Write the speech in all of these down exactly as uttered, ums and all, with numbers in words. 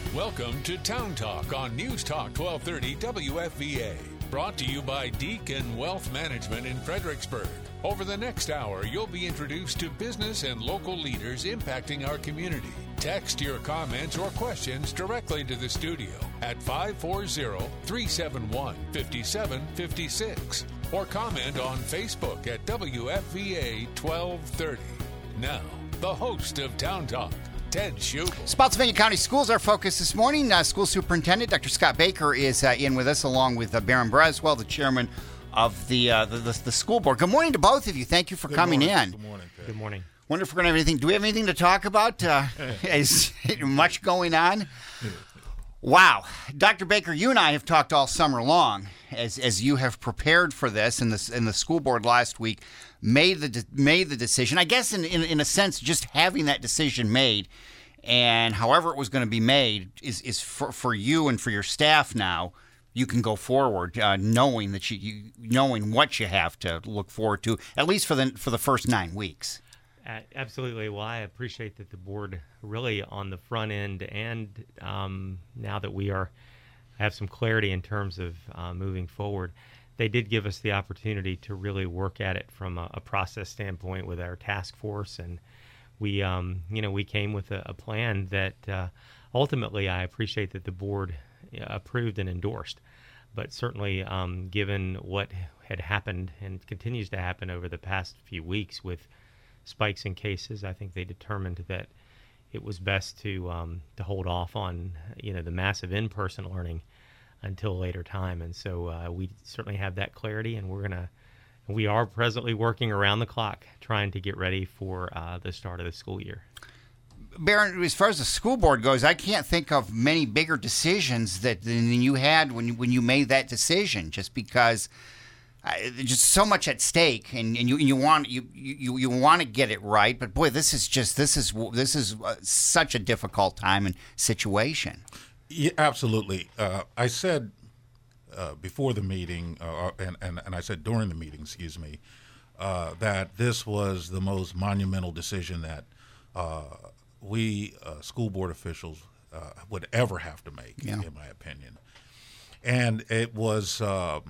Welcome to Town Talk on News Talk twelve thirty W F V A. Brought to you by Deacon Wealth Management in Fredericksburg. Over the next hour, you'll be introduced to business and local leaders impacting our community. Text your comments or questions directly to the studio at five four zero, three seven one, five seven five six or comment on Facebook at W F V A twelve thirty. Now, the host of Town Talk, Ted Schugel. Spotsylvania County Schools, our focus this morning. Uh, School Superintendent Doctor Scott Baker is uh, in with us, along with uh, Baron Braswell, the chairman of the, uh, the, the the school board. Good morning to both of you. Thank you for Good coming morning. in. Good morning. Ted. Good morning. Wonder if we're going to have anything. Do we have anything to talk about? Uh, is much going on? Wow. Doctor Baker, you and I have talked all summer long as as you have prepared for this, and the, and the school board last week made the de- made the decision. I guess in, in, in a sense, just having that decision made and however it was going to be made is, is for, for you and for your staff now. You can go forward uh, knowing that you, you knowing what you have to look forward to, at least for the for the first nine weeks. Uh, absolutely. Well, I appreciate that the board really on the front end, and um, now that we are have some clarity in terms of uh, moving forward, they did give us the opportunity to really work at it from a, a process standpoint with our task force, and we, um, you know, we came with a, a plan that uh, ultimately I appreciate that the board approved and endorsed. But certainly, um, given what had happened and continues to happen over the past few weeks with spikes in cases, I think they determined that it was best to um, to hold off on, you know, the massive in-person learning until a later time. And so uh, we certainly have that clarity, and we're gonna we are presently working around the clock trying to get ready for uh, the start of the school year. Baron, as far as the school board goes, I can't think of many bigger decisions that than you had when you, when you made that decision. Just because uh, there's just so much at stake, and, and you and you want you, you, you want to get it right. But boy, this is just this is this is uh, such a difficult time and situation. Yeah, absolutely. Uh, I said uh, before the meeting, uh, and, and and I said during the meeting, excuse me, uh, that this was the most monumental decision that Uh, we uh, school board officials uh, would ever have to make, yeah. in my opinion. And it was uh,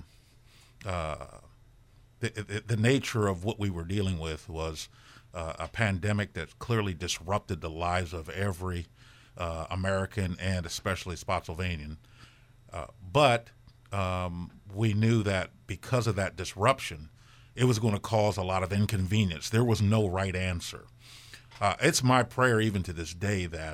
uh, the, the, the nature of what we were dealing with was uh, a pandemic that clearly disrupted the lives of every uh, American and especially Spotsylvanian. Uh, but um, we knew that because of that disruption, it was going to cause a lot of inconvenience. There was no right answer. Uh, it's my prayer even to this day that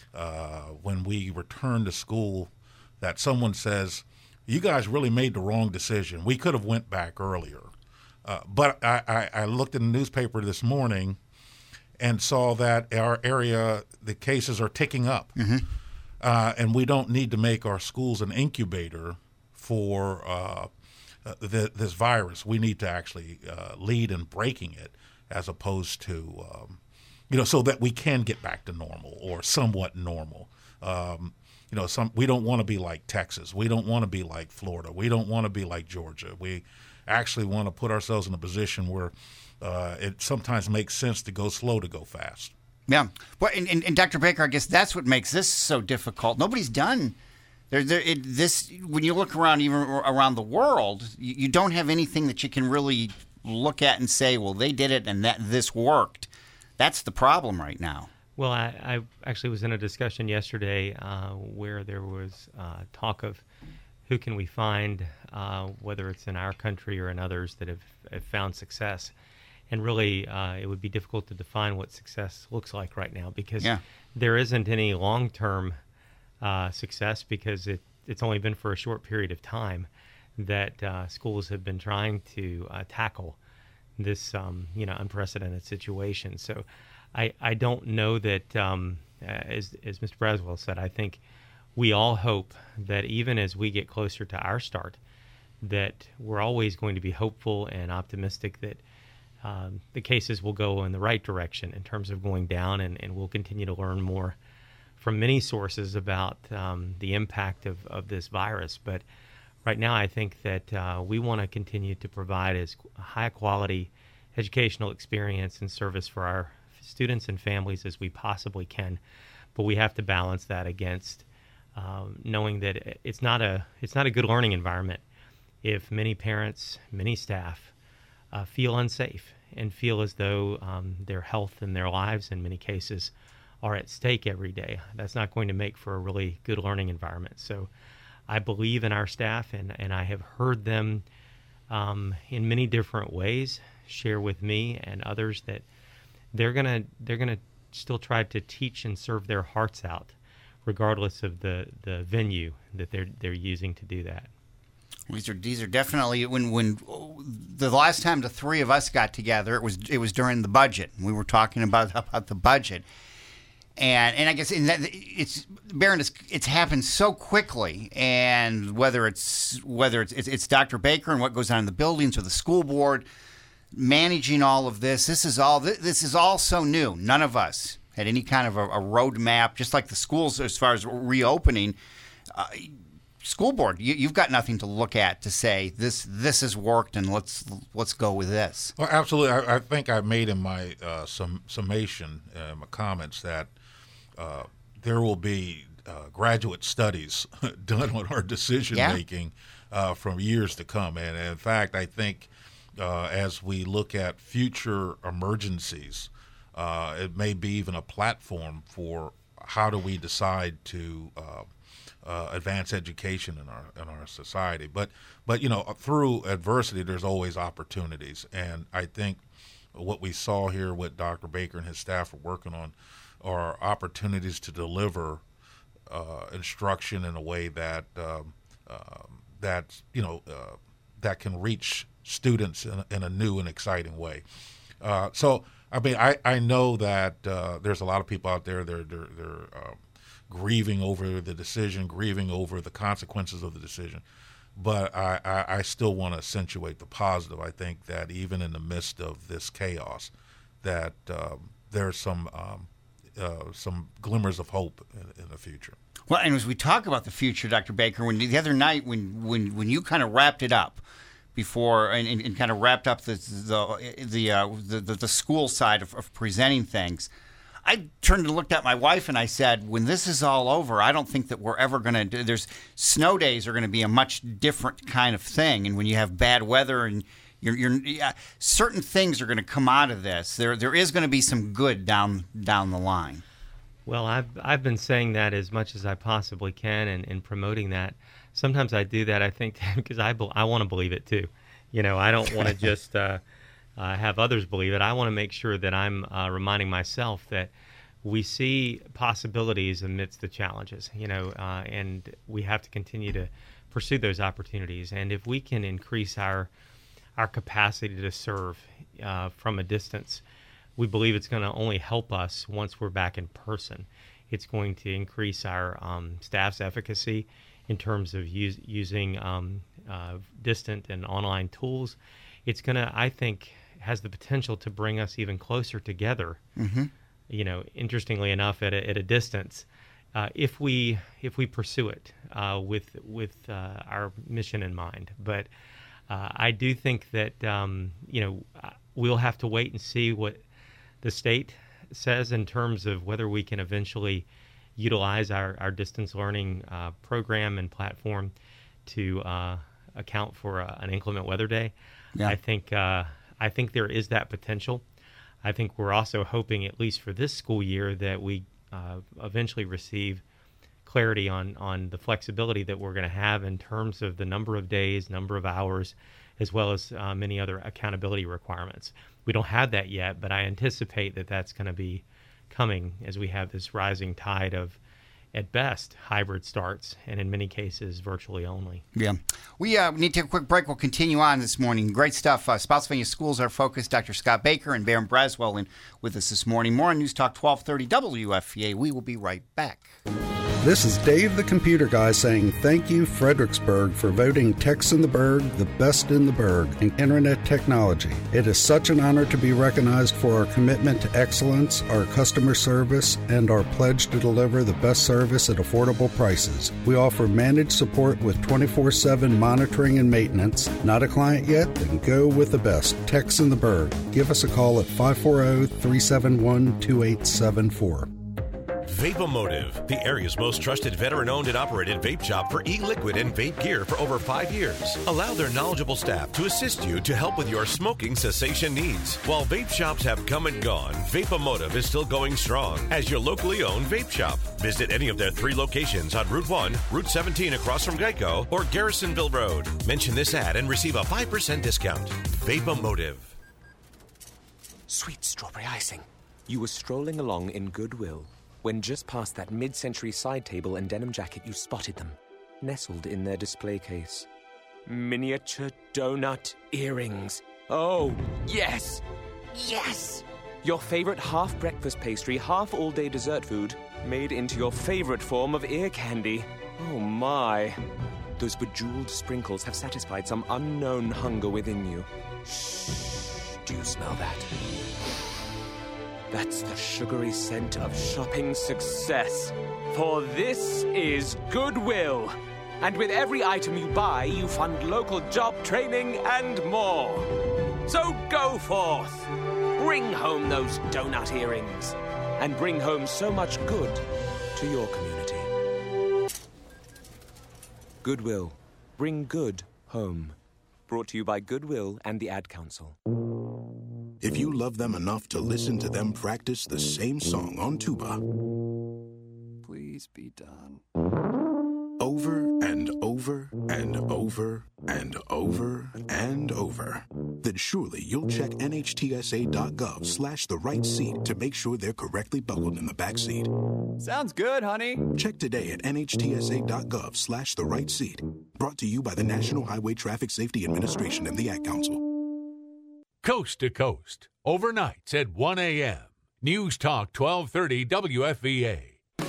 uh, when we return to school, that someone says, you guys really made the wrong decision. We could have went back earlier. Uh, but I, I, I looked in the newspaper this morning and saw that our area, the cases are ticking up. Mm-hmm. Uh, and we don't need to make our schools an incubator for uh, the, this virus. We need to actually uh, lead in breaking it as opposed to um, You know, so that we can get back to normal or somewhat normal. Um, you know, some we don't want to be like Texas. We don't want to be like Florida. We don't want to be like Georgia. We actually want to put ourselves in a position where uh, it sometimes makes sense to go slow to go fast. Yeah. Well, and, and, and Doctor Baker, I guess that's what makes this so difficult. Nobody's done there. There, it, this when you look around, even around the world, you, you don't have anything that you can really look at and say, well, they did it and that this worked. That's the problem right now. Well, I, I actually was in a discussion yesterday uh, where there was uh, talk of who can we find, uh, whether it's in our country or in others that have, have found success. And really, uh, it would be difficult to define what success looks like right now because yeah. there isn't any long-term uh, success because it, it's only been for a short period of time that uh, schools have been trying to uh, tackle this um, you know unprecedented situation. So I, I don't know that, um, as, as Mister Braswell said, I think we all hope that even as we get closer to our start, that we're always going to be hopeful and optimistic that um, the cases will go in the right direction in terms of going down, and, and we'll continue to learn more from many sources about um, the impact of, of this virus. But right now, I think that uh, we want to continue to provide as high quality educational experience and service for our students and families as we possibly can. But we have to balance that against um, knowing that it's not a it's not a good learning environment if many parents, many staff uh, feel unsafe and feel as though um, their health and their lives, in many cases, are at stake every day. That's not going to make for a really good learning environment. So I believe in our staff, and, and I have heard them um, in many different ways share with me and others that they're gonna they're gonna still try to teach and serve their hearts out, regardless of the, the venue that they're they're using to do that. These are these are definitely when when the last time the three of us got together, it was it was during the budget. We were talking about about the budget, and and I guess in that it's Baron, it's, it's happened so quickly, and whether it's whether it's, it's it's Doctor Baker and what goes on in the buildings or the school board managing all of this. This is all this is all so new. None of us had any kind of a, a roadmap, just like the schools as far as reopening. Uh, School board, you, you've got nothing to look at to say this this has worked and let's let's go with this. Well, absolutely. I, I think I made in my uh, sum, summation, uh, my comments, that uh, there will be uh, graduate studies done on our decision yeah. making uh, from years to come. And in fact, I think uh, as we look at future emergencies, uh, it may be even a platform for how do we decide to Uh, Uh, advance education in our in our society, but but you know through adversity there's always opportunities, and I think what we saw here, what Doctor Baker and his staff are working on, are opportunities to deliver uh, instruction in a way that um, uh, that you know uh, that can reach students in, in a new and exciting way. Uh, so I mean I, I know that uh, there's a lot of people out there they're they're, they're uh, grieving over the decision, grieving over the consequences of the decision. But I, I, I still want to accentuate the positive. I think that even in the midst of this chaos, that um, there's some um, uh, some glimmers of hope in, in the future. Well, and as we talk about the future, Doctor Baker, when the other night when when, when you kind of wrapped it up before and, and, and kind of wrapped up the the the uh, the, the, the school side of, of presenting things, I turned and looked at my wife and I said, when this is all over, I don't think that we're ever going to do, there's snow days are going to be a much different kind of thing. And when you have bad weather and you're, you're yeah, certain things are going to come out of this. There, there is going to be some good down, down the line. Well, I've, I've been saying that as much as I possibly can and, and promoting that. Sometimes I do that, I think, because I, I want to believe it too. You know, I don't want to just, uh, Uh, have others believe it. I want to make sure that I'm uh, reminding myself that we see possibilities amidst the challenges, you know, uh, and we have to continue to pursue those opportunities. And if we can increase our our capacity to serve uh, from a distance, we believe it's going to only help us once we're back in person. It's going to increase our um, staff's efficacy in terms of use, using um, uh, distant and online tools. It's going to, I think, has the potential to bring us even closer together. Mm-hmm. You know, interestingly enough, at a, at a distance, uh, if we if we pursue it uh, with with uh, our mission in mind. But uh, I do think that um, you know we'll have to wait and see what the state says in terms of whether we can eventually utilize our our distance learning uh, program and platform to uh, account for uh, an inclement weather day. Yeah. I think. Uh, I think there is that potential. I think we're also hoping, at least for this school year, that we uh, eventually receive clarity on, on the flexibility that we're going to have in terms of the number of days, number of hours, as well as uh, many other accountability requirements. We don't have that yet, but I anticipate that that's going to be coming as we have this rising tide of, at best, hybrid starts, and in many cases, virtually only. Yeah. We uh, need to take a quick break. We'll continue on this morning. Great stuff. Uh, Spotsylvania Schools Are Focused. Doctor Scott Baker and Baron Braswell in with us this morning. More on News Talk twelve thirty W F V A. We will be right back. This is Dave the Computer Guy saying thank you, Fredericksburg, for voting Techs in the Burg the best in the Burg in Internet technology. It is such an honor to be recognized for our commitment to excellence, our customer service, and our pledge to deliver the best service at affordable prices. We offer managed support with twenty-four seven monitoring and maintenance. Not a client yet? Then go with the best. Techs in the Burg. Give us a call at five four zero, three seven one, two eight seven four. Vapomotive, the area's most trusted veteran-owned and operated vape shop for e-liquid and vape gear for over five years. Allow their knowledgeable staff to assist you to help with your smoking cessation needs. While vape shops have come and gone, Vapomotive is still going strong as your locally owned vape shop. Visit any of their three locations on Route one, Route seventeen across from Geico, or Garrisonville Road. Mention this ad and receive a five percent discount. Vapomotive. Sweet strawberry icing. You were strolling along in Goodwill when just past that mid-century side table and denim jacket you spotted them, nestled in their display case. Miniature donut earrings. Oh, yes! Yes! Your favorite half-breakfast pastry, half-all-day dessert food, made into your favorite form of ear candy. Oh, my. Those bejeweled sprinkles have satisfied some unknown hunger within you. Shh. Do you smell that? That's the sugary scent of shopping success. For this is Goodwill. And with every item you buy, you fund local job training and more. So go forth. Bring home those donut earrings. And bring home so much good to your community. Goodwill. Bring good home. Brought to you by Goodwill and the Ad Council. If you love them enough to listen to them practice the same song on tuba, please be done. Over and over and over and over and over, then surely you'll check nhtsa.gov slash the right seat to make sure they're correctly buckled in the back seat. Sounds good, honey. Check today at nhtsa.gov slash the right seat. Brought to you by the National Highway Traffic Safety Administration and the Ad Council. Coast to coast, overnights at one a.m. News Talk twelve thirty W F V A.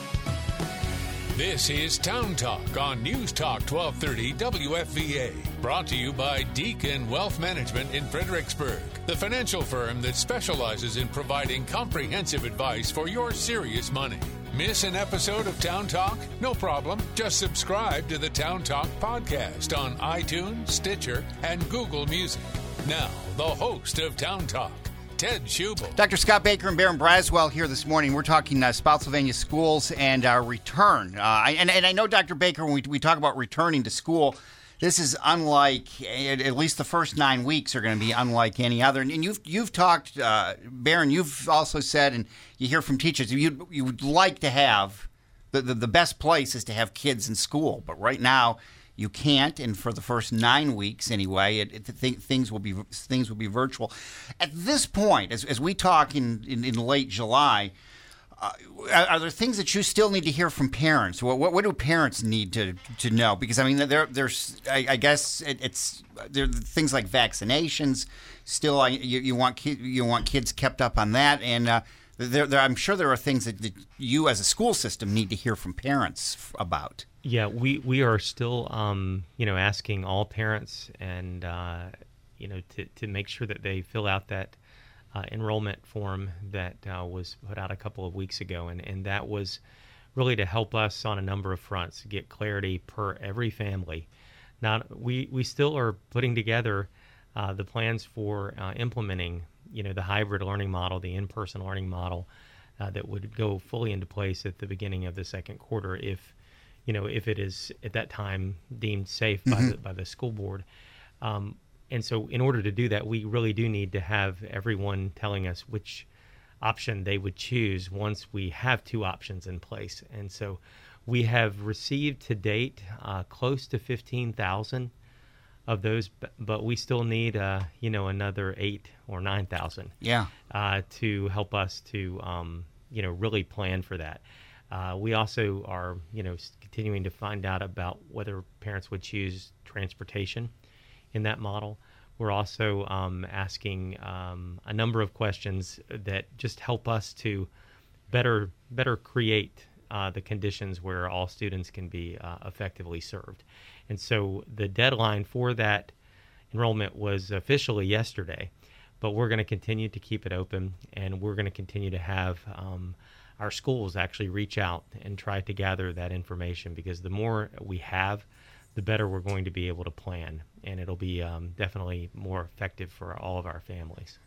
This is Town Talk on News Talk twelve thirty W F V A. Brought to you by Deacon Wealth Management in Fredericksburg, the financial firm that specializes in providing comprehensive advice for your serious money. Miss an episode of Town Talk? No problem. Just subscribe to the Town Talk podcast on iTunes, Stitcher, and Google Music. Now, the host of Town Talk, Ted Schubel. Doctor Scott Baker and Baron Braswell here this morning. We're talking uh, Spotsylvania schools and our return. Uh, I, and, and I know, Doctor Baker, when we, we talk about returning to school, this is unlike, at, at least the first nine weeks are going to be unlike any other. And, and you've you've talked, uh, Baron, you've also said, and you hear from teachers, you you would like to have, the, the, the best place is to have kids in school. But right now, you can't, and for the first nine weeks anyway, it, it, th- things will be things will be virtual. At this point, as, as we talk in, in, in late July, uh, are, are there things that you still need to hear from parents? What, what, what do parents need to, to know? Because I mean, there there's I, I guess it, it's there are things like vaccinations. Still, I, you, you want ki- you want kids kept up on that, and uh, there, there I'm sure there are things that, that you as a school system need to hear from parents f- about. Yeah, we, we are still, um, you know, asking all parents and, uh, you know, to, to make sure that they fill out that uh, enrollment form that uh, was put out a couple of weeks ago. And, and that was really to help us on a number of fronts, to get clarity per every family. Now, we, we still are putting together uh, the plans for uh, implementing, you know, the hybrid learning model, the in-person learning model uh, that would go fully into place at the beginning of the second quarter if you know, if it is at that time deemed safe by mm-hmm. the by the school board. Um, and so in order to do that, we really do need to have everyone telling us which option they would choose once we have two options in place. And so we have received to date uh, close to fifteen thousand of those, but we still need, uh, you know, another eight or nine thousand yeah. uh, to help us to, um, you know, really plan for that. Uh, we also are, you know, continuing to find out about whether parents would choose transportation in that model. We're also um, asking um, a number of questions that just help us to better better create uh, the conditions where all students can be uh, effectively served. And so the deadline for that enrollment was officially yesterday, but we're going to continue to keep it open, and we're going to continue to have um, our schools actually reach out and try to gather that information, because the more we have, the better we're going to be able to plan, and it'll be um, definitely more effective for all of our families.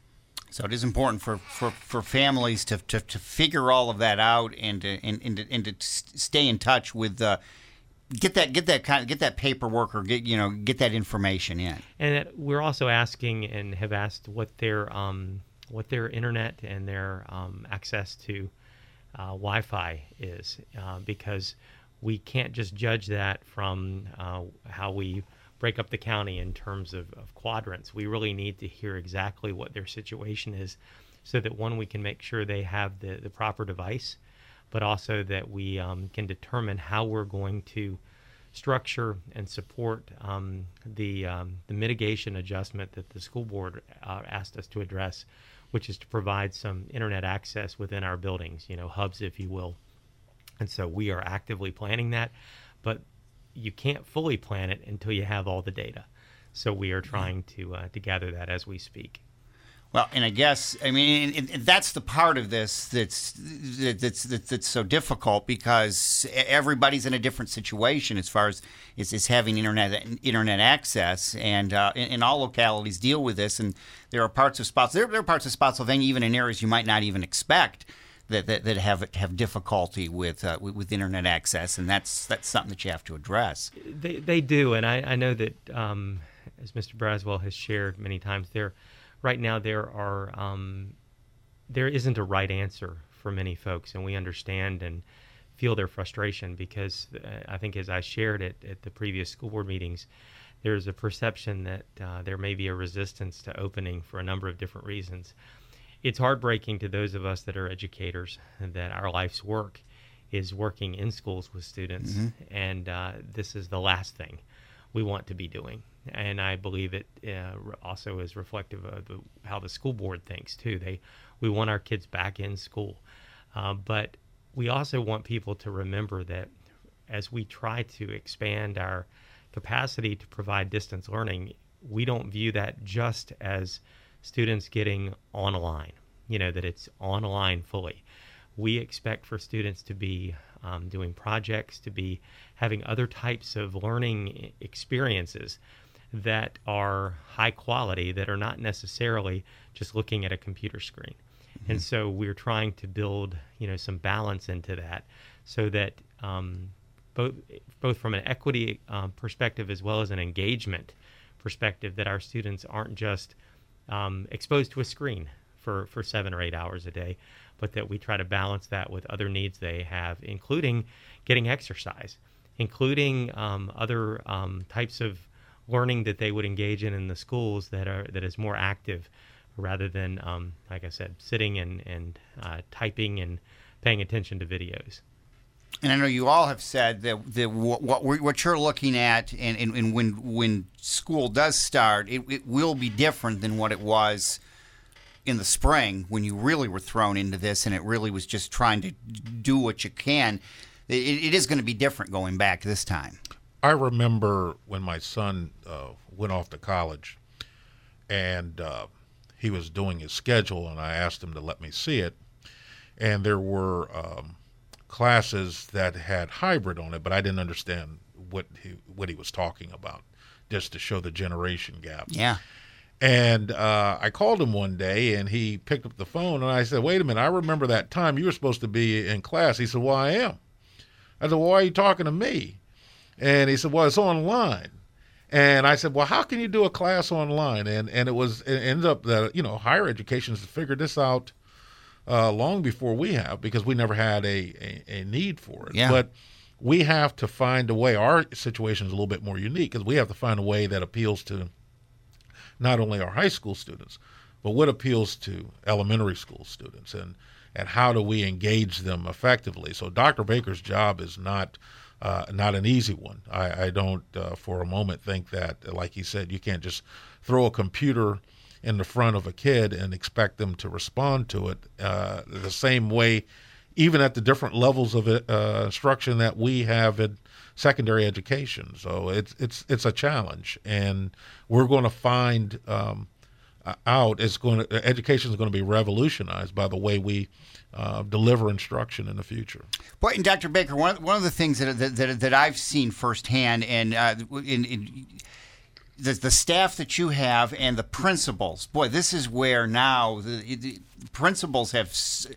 So it is important for, for, for families to, to, to figure all of that out and to, and, and, to, and to stay in touch with uh, get that get that kind of, get that paperwork or get you know get that information in. And we're also asking and have asked what their um, what their internet and their um, access to uh, Wi-Fi is, uh, because we can't just judge that from uh, how we break up the county in terms of, of quadrants. We really need to hear exactly what their situation is so that, one, we can make sure they have the, the proper device, but also that we um, can determine how we're going to structure and support um, the, um, the mitigation adjustment that the school board uh, asked us to address, which is to provide some internet access within our buildings, you know, hubs, if you will. And so we are actively planning that, but you can't fully plan it until you have all the data. So we are trying to uh, to gather that as we speak. Well, and I guess I mean and, and that's the part of this that's that's that's, that's so difficult, because everybody's in a different situation as far as is, is having internet internet access, and uh, and, and all localities deal with this. And there are parts of spots there, there are parts of Spotsylvania, even in areas you might not even expect, That, that that have have difficulty with, uh, with with internet access, and that's that's something that you have to address. They they do, and I, I know that um, as Mister Braswell has shared many times, there right now there are um, there isn't a right answer for many folks, and we understand and feel their frustration, because uh, I think, as I shared it at the previous school board meetings, there's a perception that uh, there may be a resistance to opening for a number of different reasons. It's heartbreaking to those of us that are educators that our life's work is working in schools with students, mm-hmm. and uh, this is the last thing we want to be doing. And I believe it uh, also is reflective of the, how the school board thinks too. They, we want our kids back in school, uh, but we also want people to remember that as we try to expand our capacity to provide distance learning, we don't view that just as students getting online, you know, that it's online fully. We expect for students to be um, doing projects, to be having other types of learning experiences that are high quality, that are not necessarily just looking at a computer screen. Mm-hmm. And so we're trying to build, you know, some balance into that, so that um, both both from an equity um, perspective as well as an engagement perspective, that our students aren't just Um, exposed to a screen for, for seven or eight hours a day, but that we try to balance that with other needs they have, including getting exercise, including um, other um, types of learning that they would engage in in the schools that are that is more active, rather than, um, like I said, sitting and, and uh, typing and paying attention to videos. And I know you all have said that, that what what you're looking at, and, and, and when when school does start, it, it will be different than what it was in the spring when you really were thrown into this, and it really was just trying to do what you can. It, it is going to be different going back this time. I remember when my son uh, went off to college, and uh, he was doing his schedule, and I asked him to let me see it, and there were Um, classes that had hybrid on it, but I didn't understand what he what he was talking about, just to show the generation gap. Yeah. And uh, I called him one day, and he picked up the phone, and I said, wait a minute, I remember that time you were supposed to be in class. He said, well, I am. I said, well, why are you talking to me? And he said, well, it's online. And I said, well, how can you do a class online? And and it was it ended up that, you know, higher education has figured this out Uh, long before we have, because we never had a, a, a need for it. Yeah. But we have to find a way. Our situation is a little bit more unique, because we have to find a way that appeals to not only our high school students, but what appeals to elementary school students, and, and how do we engage them effectively. So Doctor Baker's job is not uh, not an easy one. I, I don't uh, for a moment think that, like he said, you can't just throw a computer in the front of a kid and expect them to respond to it uh, the same way, even at the different levels of it, uh, instruction that we have in secondary education. So it's it's it's a challenge, and we're going to find um, out. It's going to education is going to be revolutionized by the way we uh, deliver instruction in the future. Boy, and Doctor Baker, one one of the things that that that, that I've seen firsthand, and uh, in, in the, the staff that you have and the principals, boy, this is where now the, the principals have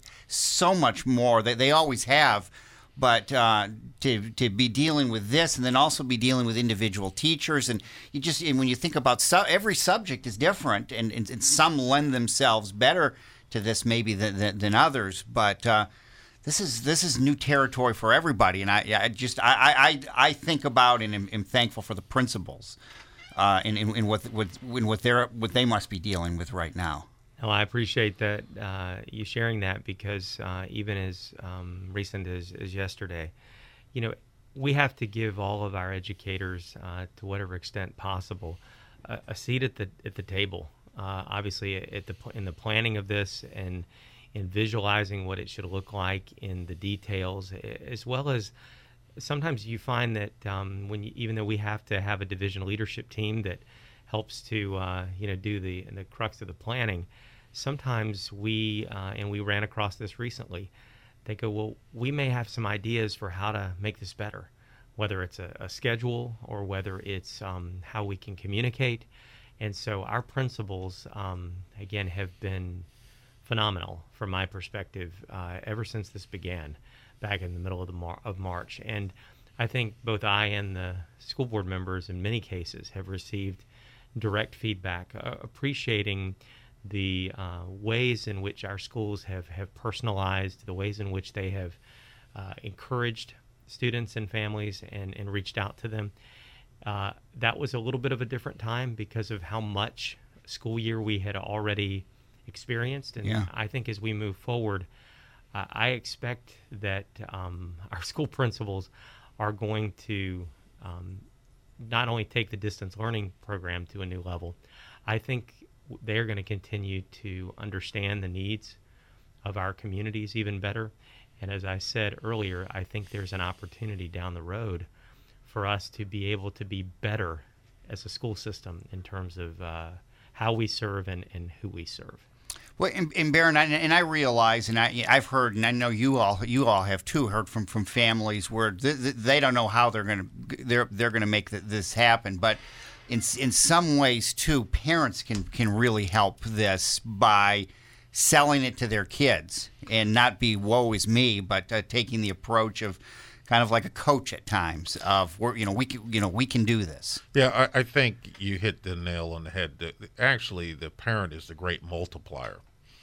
so much more that they always have, but uh, to to be dealing with this and then also be dealing with individual teachers, and you just and when you think about su- every subject is different, and, and, and some lend themselves better to this maybe than, than, than others, but uh, this is this is new territory for everybody, and I, I just I, I, I think about and am, am thankful for the principals. Uh, in, in, in what what in what they what they must be dealing with right now. Well, I appreciate that uh, you sharing that, because uh, even as um, recent as, as yesterday, you know, we have to give all of our educators, uh, to whatever extent possible, a, a seat at the at the table. Uh, obviously, at the in the planning of this and in visualizing what it should look like in the details, as well as. Sometimes you find that um, when you, even though we have to have a division leadership team that helps to uh, you know do the the crux of the planning, sometimes we uh, and we ran across this recently. They go, well, we may have some ideas for how to make this better, whether it's a, a schedule or whether it's um, how we can communicate. And so our principals um, again have been phenomenal from my perspective uh, ever since this began. Back in the middle of the Mar- of March, and I think both I and the school board members, in many cases, have received direct feedback, uh, appreciating the uh, ways in which our schools have, have personalized, the ways in which they have uh, encouraged students and families and, and reached out to them. Uh, that was a little bit of a different time because of how much school year we had already experienced, and yeah. I think as we move forward, Uh, I expect that um, our school principals are going to um, not only take the distance learning program to a new level, I think they're going to continue to understand the needs of our communities even better. And as I said earlier, I think there's an opportunity down the road for us to be able to be better as a school system in terms of uh, how we serve and, and who we serve. Well, and, and Baron, and, and I realize, and I, I've heard, and I know you all, you all have too, heard from, from families where th- th- they don't know how they're going to they're they're going to make th- this happen. But in in some ways too, parents can can really help this by selling it to their kids and not be woe is me, but uh, taking the approach of kind of like a coach at times of we're you know we can, you know we can do this. Yeah, I, I think you hit the nail on the head. The, actually, the parent is the great multiplier.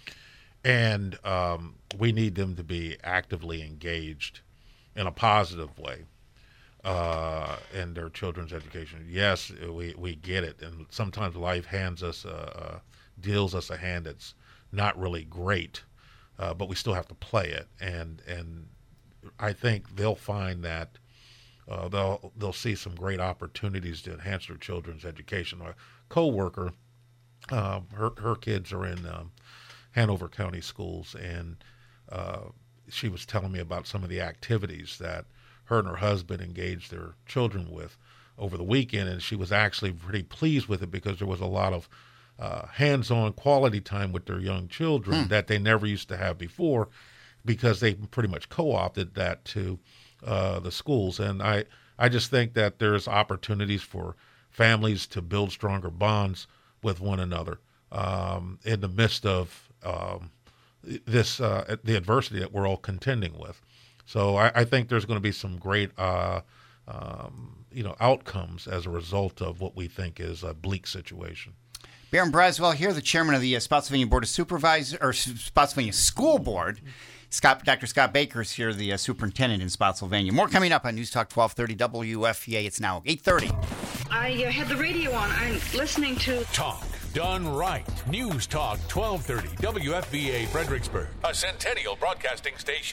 And um, we need them to be actively engaged in a positive way uh, in their children's education. Yes, we, we get it. And sometimes life hands us, uh, uh, deals us a hand that's not really great, uh, but we still have to play it. And and I think they'll find that uh, they'll they'll see some great opportunities to enhance their children's education. A coworker, uh, her her kids are in um, Hanover County schools, and uh, she was telling me about some of the activities that her and her husband engaged their children with over the weekend, and she was actually pretty pleased with it because there was a lot of uh, hands-on quality time with their young children hmm. that they never used to have before, because they pretty much co-opted that to uh, the schools. And I, I just think that there's opportunities for families to build stronger bonds with one another um, in the midst of um, this uh, the adversity that we're all contending with. So I, I think there's going to be some great uh, um, you know outcomes as a result of what we think is a bleak situation. Baron Braswell here, the chairman of the uh, Spotsylvania Board of Supervisors, or Spotsylvania School Board. Scott, Doctor Scott Baker is here, the uh, superintendent in Spotsylvania. More coming up on News Talk twelve thirty W F V A. It's now eight thirty. I uh, had the radio on. I'm listening to Talk Done Right. News Talk twelve thirty W F V A Fredericksburg, a Centennial Broadcasting station.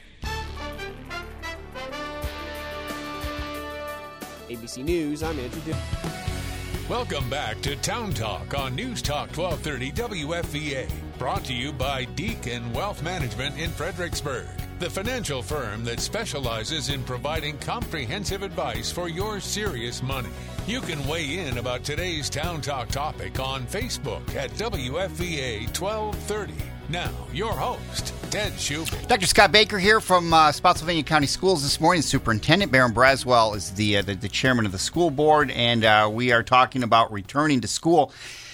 A B C News, I'm Andrew Dick. Welcome back to Town Talk on News Talk twelve thirty W F V A. Brought to you by Deacon Wealth Management in Fredericksburg, the financial firm that specializes in providing comprehensive advice for your serious money. You can weigh in about today's Town Talk topic on Facebook at W F V A twelve thirty Now, your host, Ted Schubert. Doctor Scott Baker here from uh, Spotsylvania County Schools this morning. Superintendent Baron Braswell is the, uh, the the chairman of the school board, and uh, we are talking about returning to school.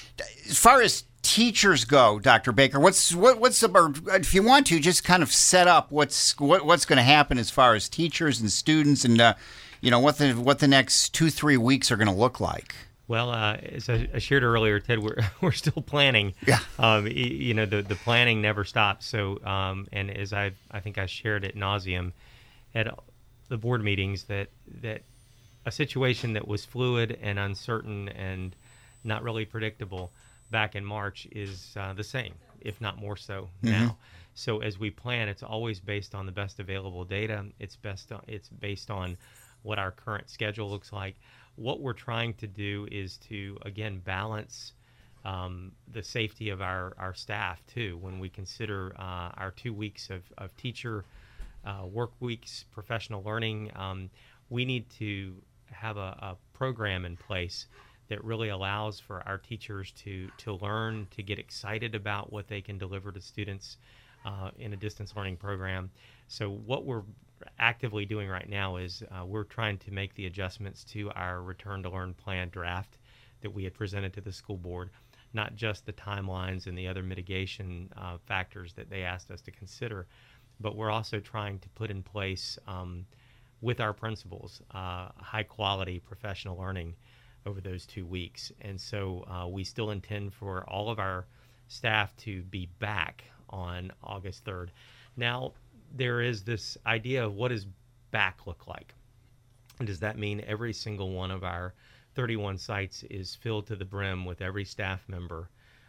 As far as teachers go, Doctor Baker, what's what, what's the, or if you want to, just kind of set up what's what, what's going to happen as far as teachers and students, and uh, you know what the what the next two three weeks are going to look like. Well, uh, as I shared earlier, Ted, we're we're still planning. Yeah. Um, you know, the, the planning never stops. So, um, and as I I think I shared ad nauseum at the board meetings that that a situation that was fluid and uncertain and not really predictable back in March is uh, the same, if not more so Mm-hmm. now. So as we plan, it's always based on the best available data. It's best on, it's based on what our current schedule looks like. What we're trying to do is to, again, balance um, the safety of our, our staff, too, when we consider uh, our two weeks of, of teacher uh, work weeks, professional learning. Um, we need to have a, a program in place that really allows for our teachers to, to learn, to get excited about what they can deliver to students uh, in a distance learning program. So what we're actively doing right now is uh, we're trying to make the adjustments to our return to learn plan draft that we had presented to the school board, not just the timelines and the other mitigation uh, factors that they asked us to consider, but we're also trying to put in place um, with our principals uh, high quality professional learning over those two weeks. And so uh, we still intend for all of our staff to be back on August third. Now, there is this idea of what does back look like? And does that mean every single one of our thirty-one sites is filled to the brim with every staff member?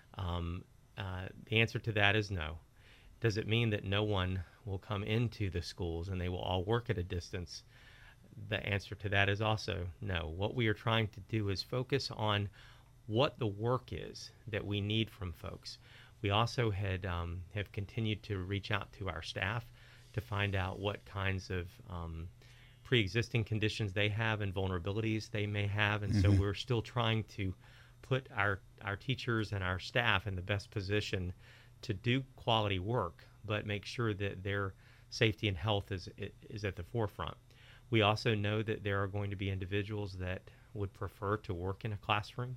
Um, uh, the answer to that is no. Does it mean that no one will come into the schools and they will all work at a distance? The answer to that is also no. What we are trying to do is focus on what the work is that we need from folks. We also had um, have continued to reach out to our staff to find out what kinds of um, pre-existing conditions they have and vulnerabilities they may have. And mm-hmm. so we're still trying to put our, our teachers and our staff in the best position to do quality work, but make sure that their safety and health is is at the forefront. We also know that there are going to be individuals that would prefer to work in a classroom,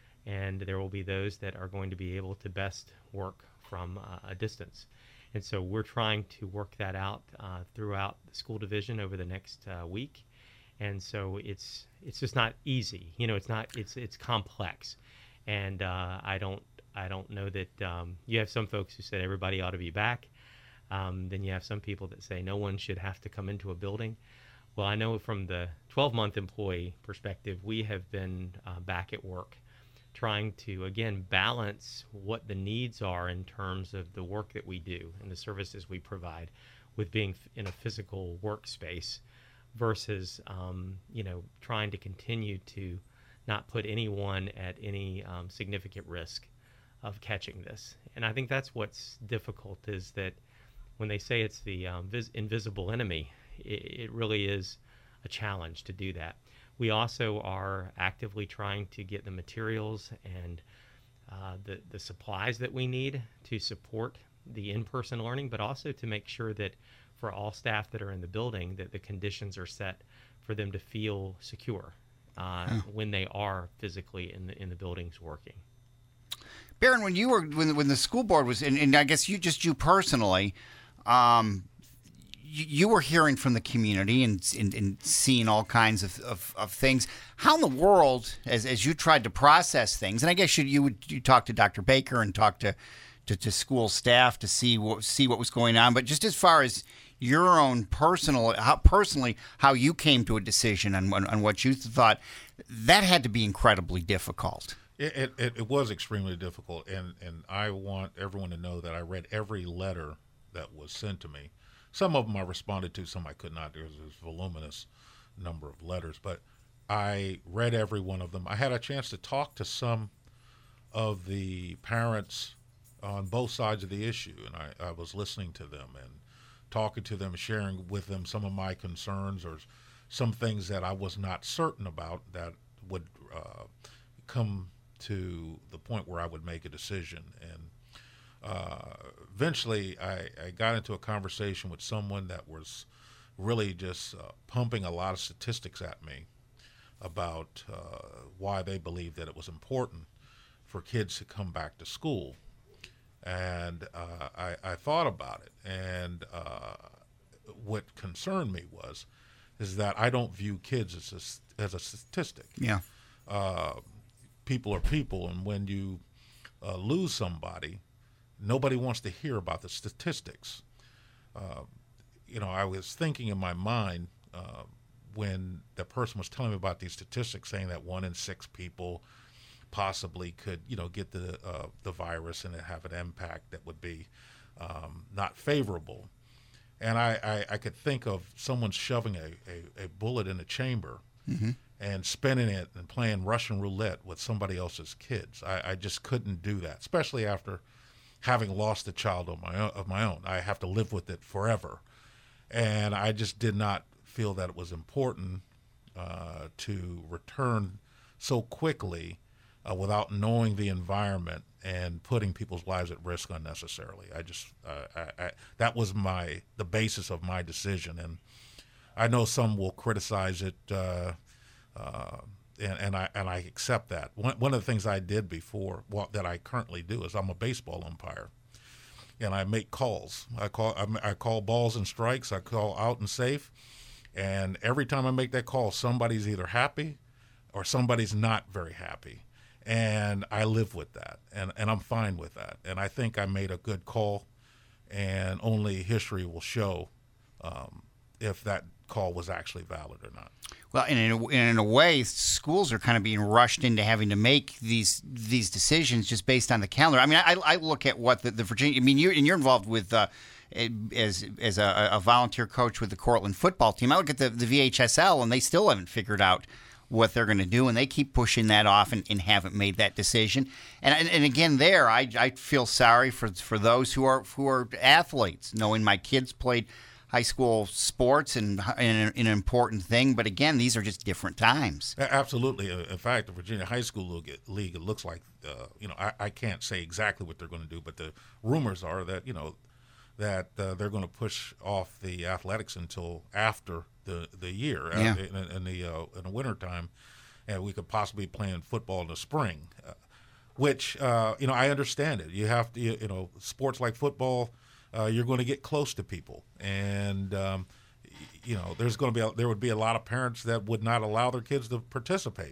and there will be those that are going to be able to best work from uh, a distance. And so we're trying to work that out uh, throughout the school division over the next uh, week. And so it's it's just not easy. You know, it's not it's it's complex. And uh, I don't I don't know that um, you have some folks who said everybody ought to be back. Um, then you have some people that say no one should have to come into a building. Well, I know from the twelve-month employee perspective, we have been uh, back at work, trying to, again, balance what the needs are in terms of the work that we do and the services we provide with being in a physical workspace versus, um, you know, trying to continue to not put anyone at any um, significant risk of catching this. And I think that's what's difficult is that when they say it's the um, vis- invisible enemy, it, it really is a challenge to do that. We also are actively trying to get the materials and uh, the, the supplies that we need to support the in-person learning, but also to make sure that for all staff that are in the building, that the conditions are set for them to feel secure uh, oh. when they are physically in the in the buildings working. Baron, when you were when when the school board was, and, and I guess you just you personally. Um, You were hearing from the community and, and, and seeing all kinds of, of, of things. How in the world, as as you tried to process things, and I guess you you would you talk to Doctor Baker and talk to, to, to school staff to see what see what was going on, but just as far as your own personal, how personally how you came to a decision on on what you thought, that had to be incredibly difficult. It it, it was extremely difficult, and, and I want everyone to know that I read every letter that was sent to me. Some of them I responded to, some I could not. There was a voluminous number of letters, but I read every one of them. I had a chance to talk to some of the parents on both sides of the issue, and I, I was listening to them and talking to them, sharing with them some of my concerns or some things that I was not certain about that would uh, come to the point where I would make a decision. And uh, eventually I, I got into a conversation with someone that was really just uh, pumping a lot of statistics at me about uh, why they believed that it was important for kids to come back to school. And uh, I, I thought about it, and uh, what concerned me was is that I don't view kids as a, as a statistic. Yeah. Uh, people are people, and when you uh, lose somebody, nobody wants to hear about the statistics. Uh, you know, I was thinking in my mind uh, when the person was telling me about these statistics, saying that one in six people possibly could, you know, get the uh, the virus and it have an impact that would be um, not favorable. And I, I, I could think of someone shoving a, a, a bullet in a chamber mm-hmm. and spinning it and playing Russian roulette with somebody else's kids. I, I just couldn't do that, especially after having lost a child of my own, of my own. I have to live with it forever. And I just did not feel that it was important uh, to return so quickly uh, without knowing the environment and putting people's lives at risk unnecessarily. I just uh, I, I, that was my the basis of my decision, and I know some will criticize it, uh, uh, and, and I and I accept that. One one of the things I did before, well, that I currently do, is I'm a baseball umpire, and I make calls. I call I, I call balls and strikes. I call out and safe, and every time I make that call, somebody's either happy or somebody's not very happy. And I live with that, and, and I'm fine with that. And I think I made a good call, and only history will show um, if that call was actually valid or not. Well, and in a, in a way, schools are kind of being rushed into having to make these these decisions just based on the calendar. I mean, I, I look at what the, the Virginia. I mean, you're and you're involved with uh, as as a, a volunteer coach with the Cortland football team. I look at the, the V H S L, and they still haven't figured out what they're going to do, and they keep pushing that off and, and haven't made that decision. And and, and again, there, I, I feel sorry for for those who are who are athletes, knowing my kids played high school sports and, and an important thing. But again, these are just different times. Absolutely. In fact, the Virginia High School League, it looks like, uh, you know, I, I can't say exactly what they're going to do, but the rumors are that, you know, that uh, they're going to push off the athletics until after the the year yeah. uh, in, in the uh, in the wintertime, and we could possibly be playing football in the spring, uh, which uh, you know I understand it. You have to you, you know sports like football, uh, you're going to get close to people, and um, you know there's going to be a, there would be a lot of parents that would not allow their kids to participate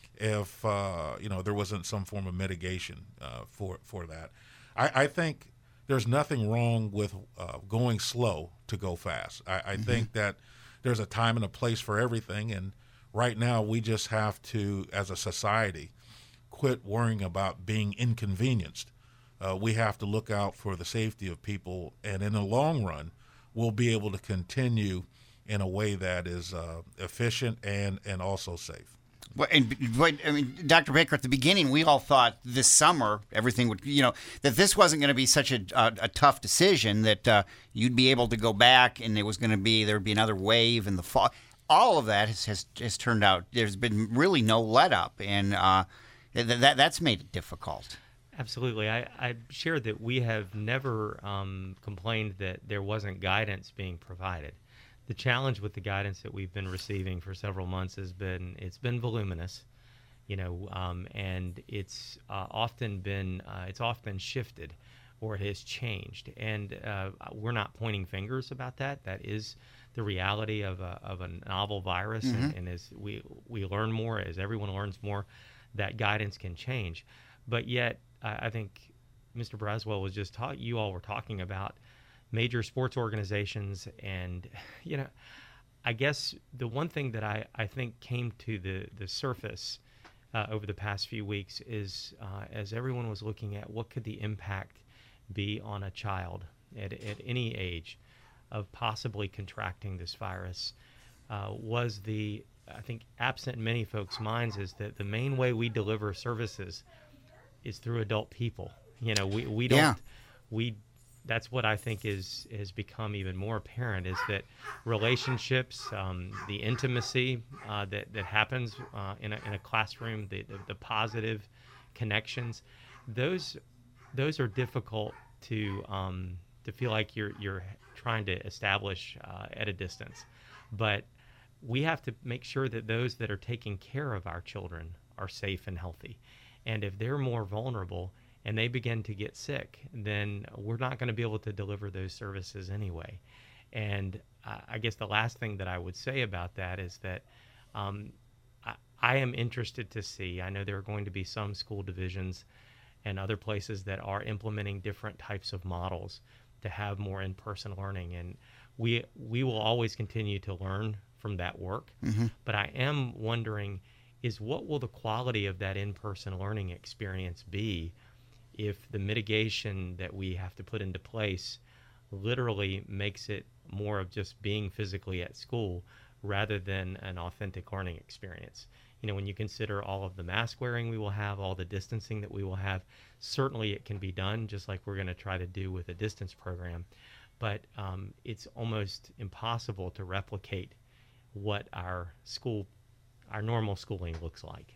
if uh, you know there wasn't some form of mitigation uh, for for that. I, I think there's nothing wrong with uh, going slow to go fast. I, I mm-hmm. think that there's a time and a place for everything, and right now we just have to, as a society, quit worrying about being inconvenienced. Uh, we have to look out for the safety of people, and in the long run, we'll be able to continue in a way that is uh, efficient and, and also safe. Well, and, but, I mean, Doctor Baker, at the beginning, we all thought this summer everything would, you know, that this wasn't going to be such a, a, a tough decision, that uh, you'd be able to go back and it was going to be, there would be another wave in the fall. All of that has, has, has turned out, there's been really no let up, and uh, th- that that's made it difficult. Absolutely. I, I shared that we have never um, complained that there wasn't guidance being provided. The challenge with the guidance that we've been receiving for several months has been, it's been voluminous, you know, um, and it's uh, often been, uh, it's often shifted or it has changed. And uh, we're not pointing fingers about that. That is the reality of a, of a novel virus. Mm-hmm. And, and as we, we learn more, as everyone learns more, that guidance can change. But yet, uh, I think Mister Braswell was just taught, you all were talking about major sports organizations, and you know, I guess the one thing that I, I think came to the, the surface uh, over the past few weeks is uh, as everyone was looking at what could the impact be on a child at, at any age of possibly contracting this virus, uh, was the, I think, absent in many folks' minds is that the main way we deliver services is through adult people. You know, we, we don't, yeah. we That's what I think is has become even more apparent, is that relationships, um, the intimacy uh, that, that happens uh, in, a, in a classroom, the, the, the positive connections, those those are difficult to um, to feel like you're you're trying to establish uh, at a distance, but we have to make sure that those that are taking care of our children are safe and healthy. And if they're more vulnerable and they begin to get sick, then we're not going to be able to deliver those services anyway. And uh, I guess the last thing that I would say about that is that um, I, I am interested to see, I know there are going to be some school divisions and other places that are implementing different types of models to have more in-person learning. And we we will always continue to learn from that work. Mm-hmm. But I am wondering, is what will the quality of that in-person learning experience be if the mitigation that we have to put into place literally makes it more of just being physically at school rather than an authentic learning experience? You know, when you consider all of the mask wearing we will have, all the distancing that we will have, certainly it can be done, just like we're going to try to do with a distance program. But um, it's almost impossible to replicate what our school, our normal schooling looks like.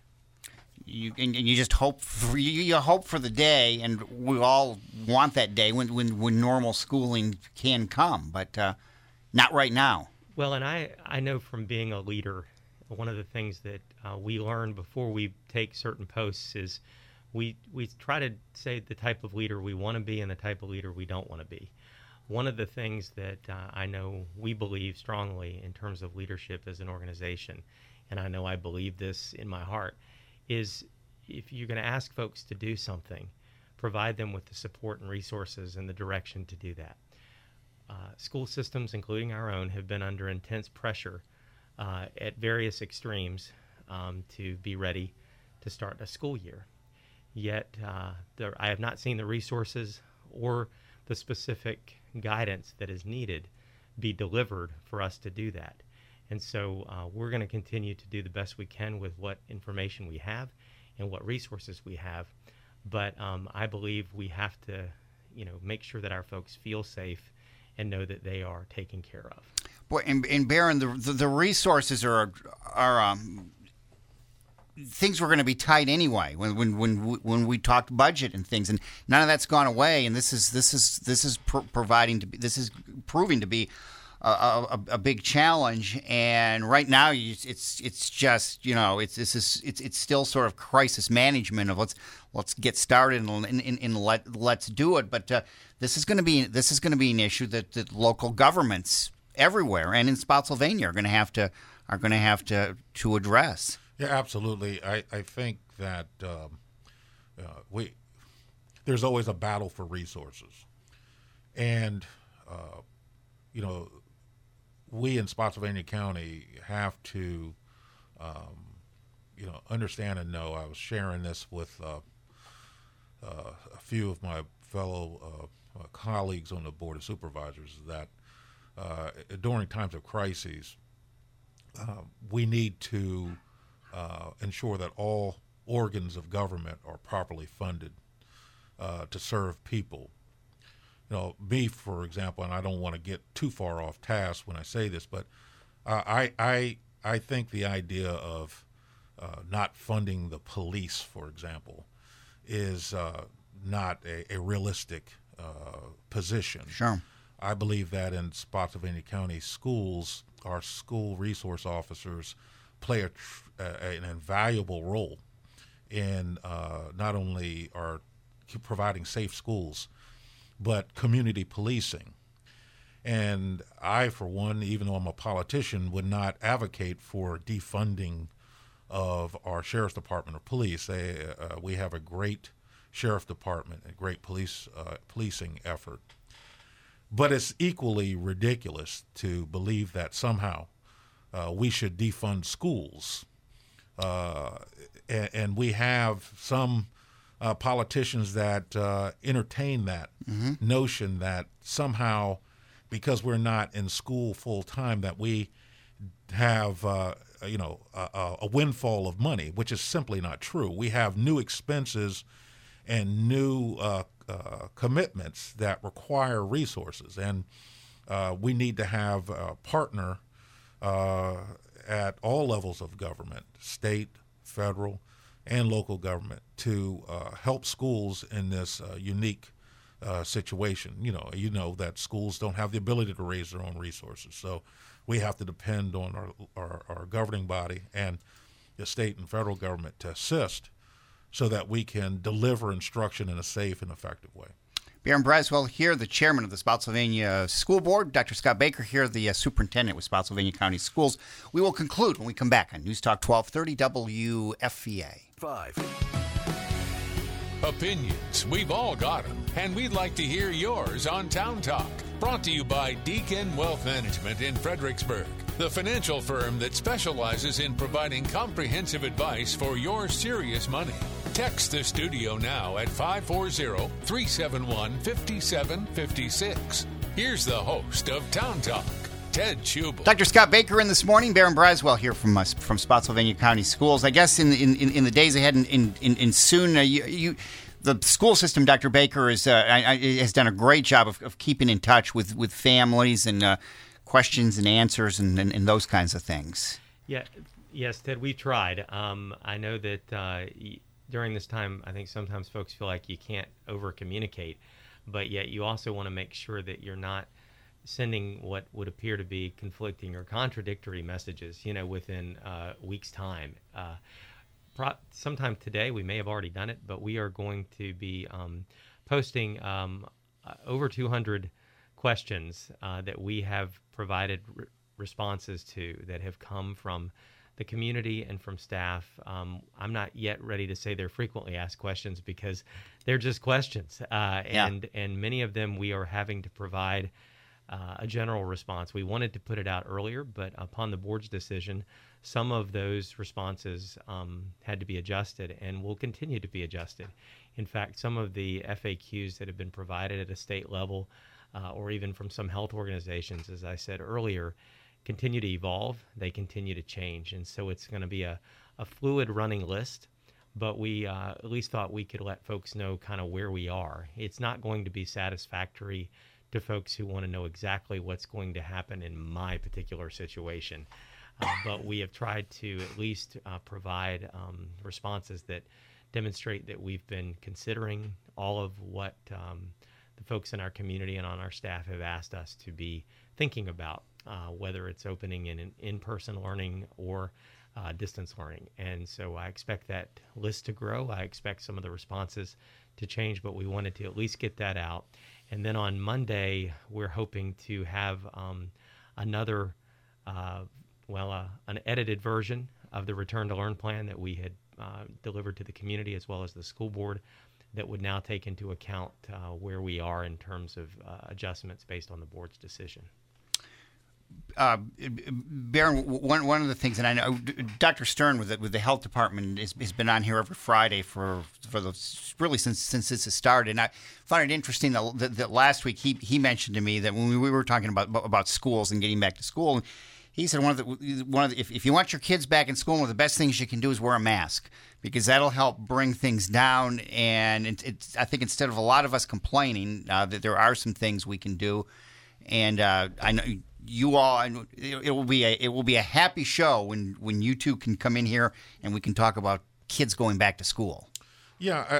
You and, and you just hope for you, you hope for the day, and we all want that day when when, when normal schooling can come, but uh, not right now. Well, and I, I know from being a leader, one of the things that uh, we learn before we take certain posts is we we try to say the type of leader we want to be and the type of leader we don't want to be. One of the things that uh, I know we believe strongly in terms of leadership as an organization, and I know I believe this in my heart, is if you're going to ask folks to do something, provide them with the support and resources and the direction to do that. Uh, school systems, including our own, have been under intense pressure uh, at various extremes um, to be ready to start a school year. Yet uh, there, I have not seen the resources or the specific guidance that is needed be delivered for us to do that. And so uh, we're going to continue to do the best we can with what information we have and what resources we have. But um, I believe we have to, you know, make sure that our folks feel safe and know that they are taken care of. Boy, and, and Baron, the, the the resources are are um, things were going to be tight anyway when when when we, when we talked budget and things, and none of that's gone away. And this is this is this is pr- providing to be this is proving to be a, a, a big challenge. And right now, you, it's it's just you know it's this is it's it's still sort of crisis management of let's let's get started and, and, and, and let let's do it. But uh, this is going to be this is going to be an issue that, that local governments everywhere and in Spotsylvania are going to have to are going to have to to address. Yeah, absolutely. I, I think that um, uh, we there's always a battle for resources, and uh, you know we in Spotsylvania County have to um, you know understand and know. I was sharing this with uh, uh, a few of my fellow uh, uh, colleagues on the Board of Supervisors that uh, during times of crises, uh, we need to Uh, ensure that all organs of government are properly funded uh, to serve people. You know, me, for example, and I don't want to get too far off task when I say this, but uh, I, I, I think the idea of uh, not funding the police, for example, is uh, not a, a realistic uh, position. Sure. I believe that in Spotsylvania County schools, our school resource officers play a, uh, an invaluable role in uh, not only our providing safe schools, but community policing. And I, for one, even though I'm a politician, would not advocate for defunding of our sheriff's department or police. They, uh, we have a great sheriff department, a great police uh, policing effort. But it's equally ridiculous to believe that somehow Uh, we should defund schools. Uh, and, and we have some uh, politicians that uh, entertain that mm-hmm. notion that somehow, because we're not in school full time, that we have, uh, you know, a, a windfall of money, which is simply not true. We have new expenses and new uh, uh, commitments that require resources. And uh, we need to have a partner Uh, at all levels of government, state, federal, and local government, to uh, help schools in this uh, unique uh, situation. You know, you know that schools don't have the ability to raise their own resources, so we have to depend on our our, our governing body and the state and federal government to assist, so that we can deliver instruction in a safe and effective way. Baron Braswell here, the chairman of the Spotsylvania School Board. Doctor Scott Baker here, the uh, superintendent with Spotsylvania County Schools. We will conclude when we come back on News Talk twelve thirty W F V A. Five. Opinions, we've all got them, and we'd like to hear yours on Town Talk. Brought to you by Deacon Wealth Management in Fredericksburg, the financial firm that specializes in providing comprehensive advice for your serious money. Text the studio now at five four zero, three seven one, five seven five six. Here's the host of Town Talk, Ted Schubel. Doctor Scott Baker in this morning. Baron Braswell here from us from Spotsylvania County Schools. I guess in in, in, in the days ahead, and in, in, in soon, uh, you, you the school system, Doctor Baker, is uh, I, I, has done a great job of, of keeping in touch with, with families and uh, questions and answers and, and, and those kinds of things. Yeah, yes, Ted, we've tried. Um, I know that uh, during this time, I think sometimes folks feel like you can't over communicate, but yet you also want to make sure that you're not sending what would appear to be conflicting or contradictory messages, you know, within uh, a week's time. Uh, pro- sometime today, we may have already done it, but we are going to be um, posting um, uh, over two hundred questions uh, that we have provided re- responses to that have come from the community and from staff. Um, I'm not yet ready to say they're frequently asked questions because they're just questions. Uh, Yeah. and, and many of them we are having to provide uh, a general response. We wanted to put it out earlier, but upon the board's decision, some of those responses um, had to be adjusted and will continue to be adjusted. In fact, some of the F A Qs that have been provided at a state level uh, or even from some health organizations, as I said earlier, continue to evolve, they continue to change. And so it's going to be a, a fluid running list, but we uh, at least thought we could let folks know kind of where we are. It's not going to be satisfactory to folks who want to know exactly what's going to happen in my particular situation. Uh, but we have tried to at least uh, provide um, responses that demonstrate that we've been considering all of what um, the folks in our community and on our staff have asked us to be thinking about. Uh, whether it's opening in in-person learning or uh, distance learning. And so I expect that list to grow. I expect some of the responses to change, but we wanted to at least get that out. And then on Monday, we're hoping to have um, another, uh, well, uh, an edited version of the Return to Learn plan that we had uh, delivered to the community as well as the school board that would now take into account uh, where we are in terms of uh, adjustments based on the board's decision. Uh, Baron, one one of the things, and I know Doctor Stern with the, with the health department has, has been on here every Friday for for the really since since this has started. And I found it interesting that, that, that last week he he mentioned to me that when we, we were talking about about schools and getting back to school, and he said one of the one of the, if if you want your kids back in school, one of the best things you can do is wear a mask because that'll help bring things down. And it, it's I think instead of a lot of us complaining, uh, that there are some things we can do, and uh, I know. You all, it will be a it will be a happy show when, when you two can come in here and we can talk about kids going back to school. Yeah,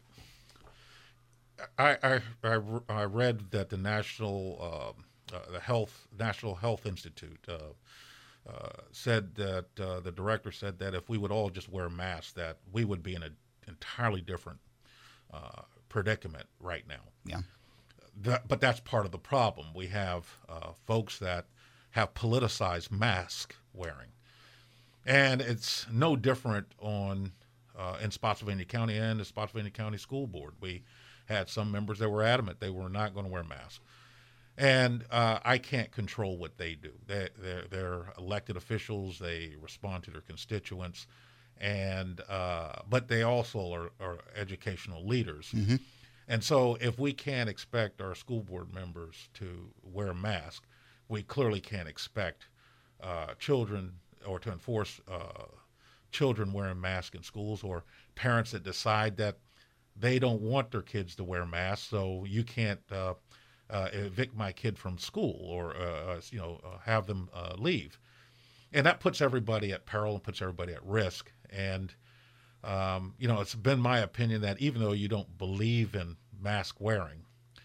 I I I, I read that the National uh, uh, the Health National Health Institute uh, uh, said that uh, the director said that if we would all just wear masks, that we would be in an entirely different uh, predicament right now. Yeah. That, but that's part of the problem. We have uh, folks that have politicized mask wearing, and it's no different on uh, in Spotsylvania County and the Spotsylvania County School Board. We had some members that were adamant they were not going to wear masks, and uh, I can't control what they do. They, they're, they're elected officials. They respond to their constituents, and uh, but they also are, are educational leaders. Mm-hmm. And so if we can't expect our school board members to wear a mask, we clearly can't expect uh, children or to enforce uh, children wearing masks in schools, or parents that decide that they don't want their kids to wear masks, so you can't uh, uh, evict my kid from school or uh, you know uh, have them uh, leave. And that puts everybody at peril and puts everybody at risk. And Um, you know, it's been my opinion that even though you don't believe in mask wearing,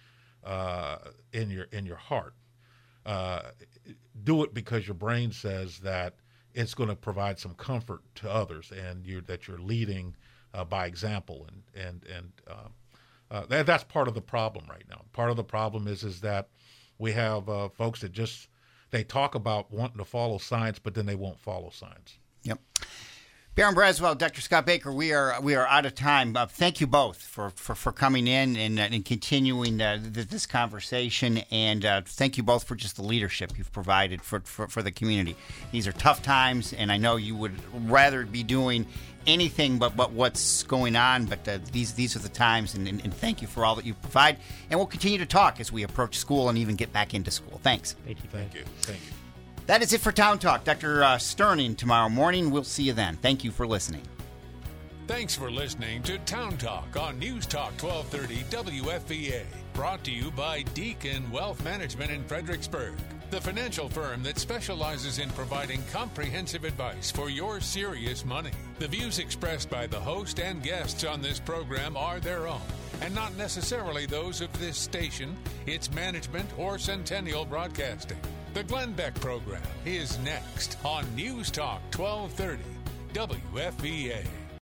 uh, in your in your heart. Uh, do it because your brain says that it's going to provide some comfort to others, and you're, that you're leading uh, by example, and and and uh, uh, that, that's part of the problem right now. Part of the problem is is that we have uh, folks that just they talk about wanting to follow science, but then they won't follow science. Yep. Baron Braswell, Doctor Scott Baker, we are we are out of time. Uh, thank you both for, for, for coming in and, uh, and continuing uh, th- this conversation, and uh, thank you both for just the leadership you've provided for, for, for the community. These are tough times, and I know you would rather be doing anything but, but what's going on, but uh, these these are the times, and, and, and thank you for all that you provide. And we'll continue to talk as we approach school and even get back into school. Thanks. Thank you. Thank you. Thank you. That is it for Town Talk. Doctor Uh, Sterning tomorrow morning. We'll see you then. Thank you for listening. Thanks for listening to Town Talk on News Talk twelve thirty W F V A. Brought to you by Deacon Wealth Management in Fredericksburg, the financial firm that specializes in providing comprehensive advice for your serious money. The views expressed by the host and guests on this program are their own, and not necessarily those of this station, its management, or Centennial Broadcasting. The Glenn Beck Program is next on News Talk twelve thirty W F V A.